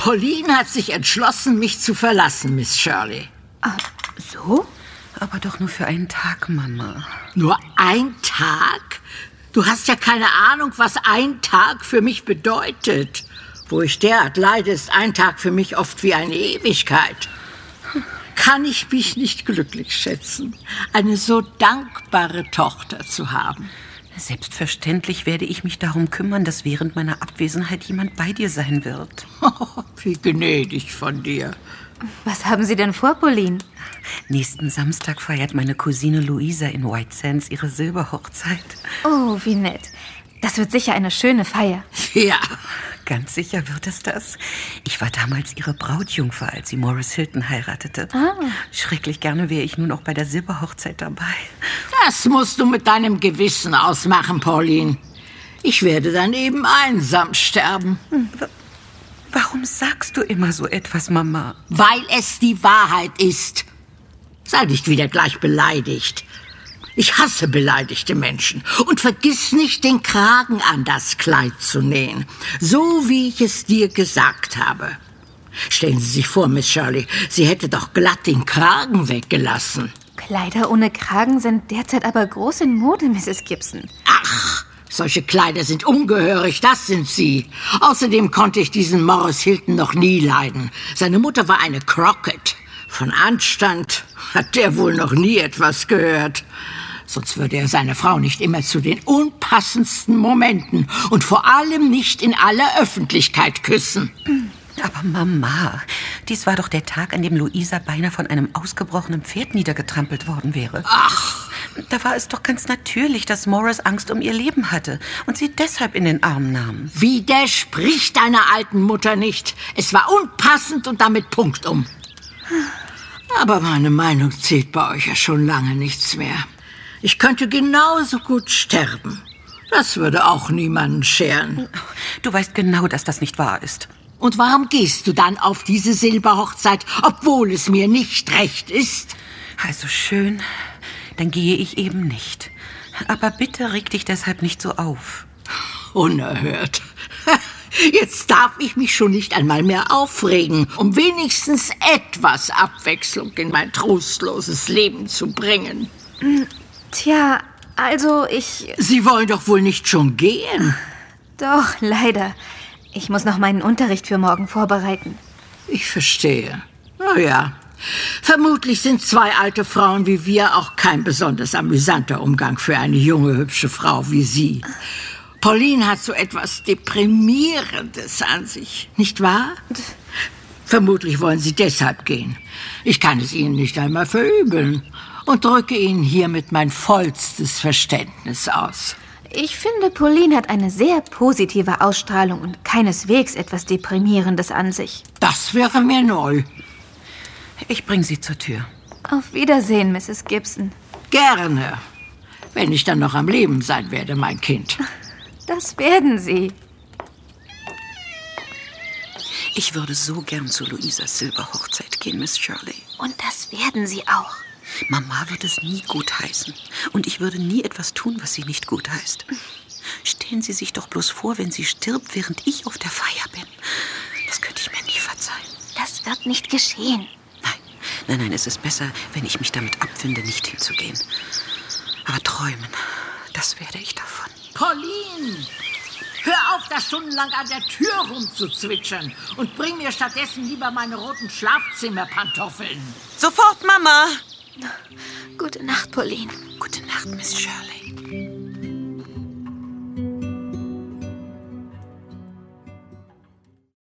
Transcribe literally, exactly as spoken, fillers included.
Pauline hat sich entschlossen, mich zu verlassen, Miss Shirley. Ah, so? Aber doch nur für einen Tag, Mama. Nur ein Tag? Du hast ja keine Ahnung, was ein Tag für mich bedeutet. Wo ich derart leide, ist ein Tag für mich oft wie eine Ewigkeit. Kann ich mich nicht glücklich schätzen, eine so dankbare Tochter zu haben? Selbstverständlich werde ich mich darum kümmern, dass während meiner Abwesenheit jemand bei dir sein wird. Oh, wie gnädig von dir. Was haben Sie denn vor, Pauline? Nächsten Samstag feiert meine Cousine Louisa in White Sands ihre Silberhochzeit. Oh, wie nett. Das wird sicher eine schöne Feier. Ja. Ganz sicher wird es das. Ich war damals ihre Brautjungfer, als sie Morris Hilton heiratete. Ah. Schrecklich gerne wäre ich nun auch bei der Silberhochzeit dabei. Das musst du mit deinem Gewissen ausmachen, Pauline. Ich werde dann eben einsam sterben. Hm. Warum sagst du immer so etwas, Mama? Weil es die Wahrheit ist. Sei nicht wieder gleich beleidigt. Ich hasse beleidigte Menschen. Und vergiss nicht, den Kragen an das Kleid zu nähen. So, wie ich es dir gesagt habe. Stellen Sie sich vor, Miss Shirley, sie hätte doch glatt den Kragen weggelassen. Kleider ohne Kragen sind derzeit aber groß in Mode, Misses Gibson. Ach, solche Kleider sind ungehörig, das sind sie. Außerdem konnte ich diesen Morris Hilton noch nie leiden. Seine Mutter war eine Crockett. Von Anstand hat der wohl noch nie etwas gehört. Sonst würde er seine Frau nicht immer zu den unpassendsten Momenten und vor allem nicht in aller Öffentlichkeit küssen. Aber Mama, dies war doch der Tag, an dem Louisa beinahe von einem ausgebrochenen Pferd niedergetrampelt worden wäre. Ach! Da war es doch ganz natürlich, dass Morris Angst um ihr Leben hatte und sie deshalb in den Arm nahm. Widersprich deiner alten Mutter nicht. Es war unpassend und damit punktum. Aber meine Meinung zählt bei euch ja schon lange nichts mehr. Ich könnte genauso gut sterben. Das würde auch niemanden scheren. Du weißt genau, dass das nicht wahr ist. Und warum gehst du dann auf diese Silberhochzeit, obwohl es mir nicht recht ist? Also schön, dann gehe ich eben nicht. Aber bitte reg dich deshalb nicht so auf. Unerhört. Jetzt darf ich mich schon nicht einmal mehr aufregen, um wenigstens etwas Abwechslung in mein trostloses Leben zu bringen. Tja, also ich... Sie wollen doch wohl nicht schon gehen? Doch, leider. Ich muss noch meinen Unterricht für morgen vorbereiten. Ich verstehe. Na ja, vermutlich sind zwei alte Frauen wie wir auch kein besonders amüsanter Umgang für eine junge, hübsche Frau wie Sie. Pauline hat so etwas Deprimierendes an sich, nicht wahr? Vermutlich wollen Sie deshalb gehen. Ich kann es Ihnen nicht einmal verübeln und drücke Ihnen hiermit mein vollstes Verständnis aus. Ich finde, Pauline hat eine sehr positive Ausstrahlung und keineswegs etwas Deprimierendes an sich. Das wäre mir neu. Ich bringe Sie zur Tür. Auf Wiedersehen, Misses Gibson. Gerne. Wenn ich dann noch am Leben sein werde, mein Kind. Das werden Sie. Ich würde so gern zu Louisas Silberhochzeit gehen, Miss Shirley. Und das werden Sie auch. Mama wird es nie gutheißen. Und ich würde nie etwas tun, was sie nicht gutheißt. Stellen Sie sich doch bloß vor, wenn sie stirbt, während ich auf der Feier bin. Das könnte ich mir nie verzeihen. Das wird nicht geschehen. Nein, nein, nein, es ist besser, wenn ich mich damit abfinde, nicht hinzugehen. Aber träumen, das werde ich davon. Pauline! Hör auf, da stundenlang an der Tür rumzuzwitschern und bring mir stattdessen lieber meine roten Schlafzimmerpantoffeln. Sofort, Mama! Gute Nacht, Pauline. Gute Nacht, Miss Shirley.